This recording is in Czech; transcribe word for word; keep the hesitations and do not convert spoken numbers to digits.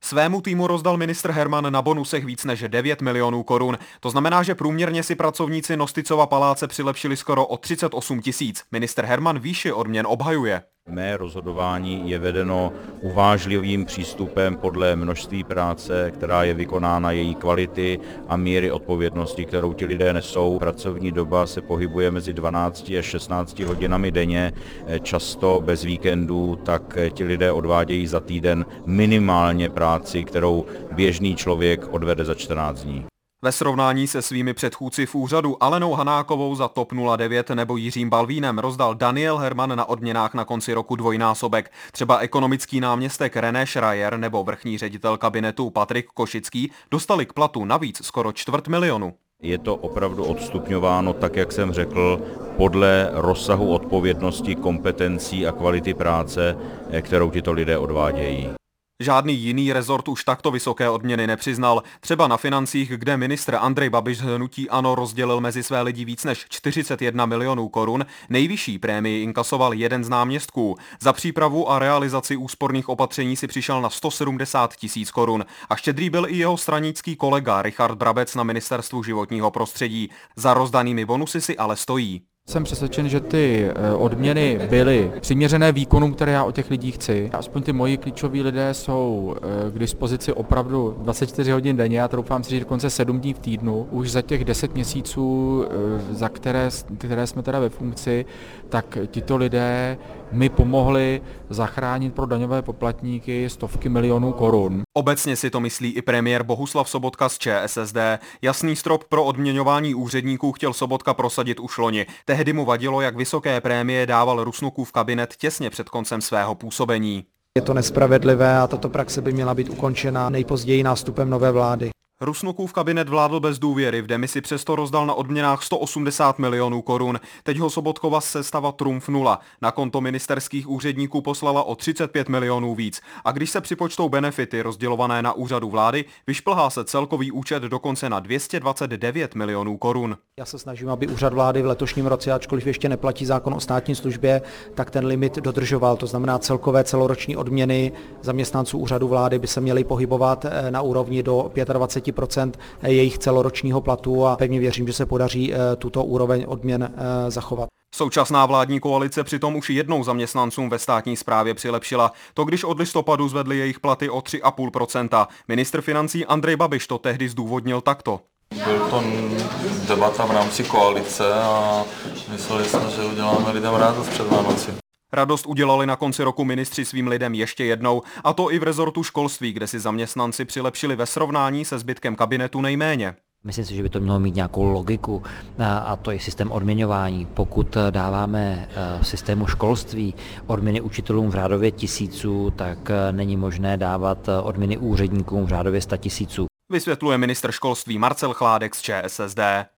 Svému týmu rozdal ministr Herman na bonusech víc než devět milionů korun. To znamená, že průměrně si pracovníci Nosticova paláce přilepšili skoro o třicet osm tisíc. Ministr Herman výši odměn obhajuje. Mé rozhodování je vedeno uvážlivým přístupem podle množství práce, která je vykonána, její kvality a míry odpovědnosti, kterou ti lidé nesou. Pracovní doba se pohybuje mezi dvanácti až šestnácti hodinami denně, často bez víkendů, tak ti lidé odvádějí za týden minimálně práci, kterou běžný člověk odvede za čtrnáct dní. Ve srovnání se svými předchůdci v úřadu Alenou Hanákovou za TOP nula devět nebo Jiřím Balvínem rozdal Daniel Herman na odměnách na konci roku dvojnásobek. Třeba ekonomický náměstek René Schreier nebo vrchní ředitel kabinetu Patrik Košický dostali k platu navíc skoro čtvrt milionu. Je to opravdu odstupňováno, tak jak jsem řekl, podle rozsahu odpovědnosti, kompetencí a kvality práce, kterou tito lidé odvádějí. Žádný jiný rezort už takto vysoké odměny nepřiznal. Třeba na financích, kde ministr Andrej Babiš z hnutí ANO rozdělil mezi své lidi víc než čtyřicet jedna milionů korun, nejvyšší prémii inkasoval jeden z náměstků. Za přípravu a realizaci úsporných opatření si přišel na sto sedmdesát tisíc korun. A štědrý byl i jeho stranický kolega Richard Brabec na ministerstvu životního prostředí. Za rozdanými bonusy si ale stojí. Jsem přesvědčen, že ty odměny byly přiměřené výkonům, které já od těch lidí chci. Aspoň ty moji klíčoví lidé jsou k dispozici opravdu dvacet čtyři hodin denně, já to doufám si říct dokonce sedm dní v týdnu. Už za těch deset měsíců, za které, které jsme teda ve funkci, tak tito lidé mi pomohli zachránit pro daňové poplatníky stovky milionů korun. Obecně si to myslí i premiér Bohuslav Sobotka z ČSSD. Jasný strop pro odměňování úředníků chtěl Sobotka prosadit už loni. Tehdy mu vadilo, jak vysoké prémie dával Rusnokův kabinet těsně před koncem svého působení. Je to nespravedlivé a tato praxe by měla být ukončena nejpozději nástupem nové vlády. Rusnokův kabinet vládl bez důvěry, v demisi přesto rozdal na odměnách sto osmdesát milionů korun. Teď ho Sobotkova sestava trumfnula. Na konto ministerských úředníků poslala o třicet pět milionů víc. A když se připočtou benefity rozdělované na úřadu vlády, vyšplhá se celkový účet dokonce na dvě stě dvacet devět milionů korun. Já se snažím, aby úřad vlády v letošním roce, ačkoliv ještě neplatí zákon o státní službě, tak ten limit dodržoval. To znamená, celkové celoroční odměny zaměstnanců úřadu vlády by se měly pohybovat na úrovni do dvacet pět procent jejich celoročního platu a pevně věřím, že se podaří tuto úroveň odměn zachovat. Současná vládní koalice přitom už jednou zaměstnancům ve státní správě přilepšila. To když od listopadu zvedli jejich platy o tři a půl procenta. Ministr financí Andrej Babiš to tehdy zdůvodnil takto. Byl to debata v rámci koalice a mysleli jsme, že uděláme lidem radost před Vánoci. Radost udělali na konci roku ministři svým lidem ještě jednou, a to i v rezortu školství, kde si zaměstnanci přilepšili ve srovnání se zbytkem kabinetu nejméně. Myslím si, že by to mělo mít nějakou logiku a to je systém odměňování. Pokud dáváme v systému školství odměny učitelům v řádově tisíců, tak není možné dávat odměny úředníkům v řádově sta tisíců. Vysvětluje ministr školství Marcel Chládek z ČSSD.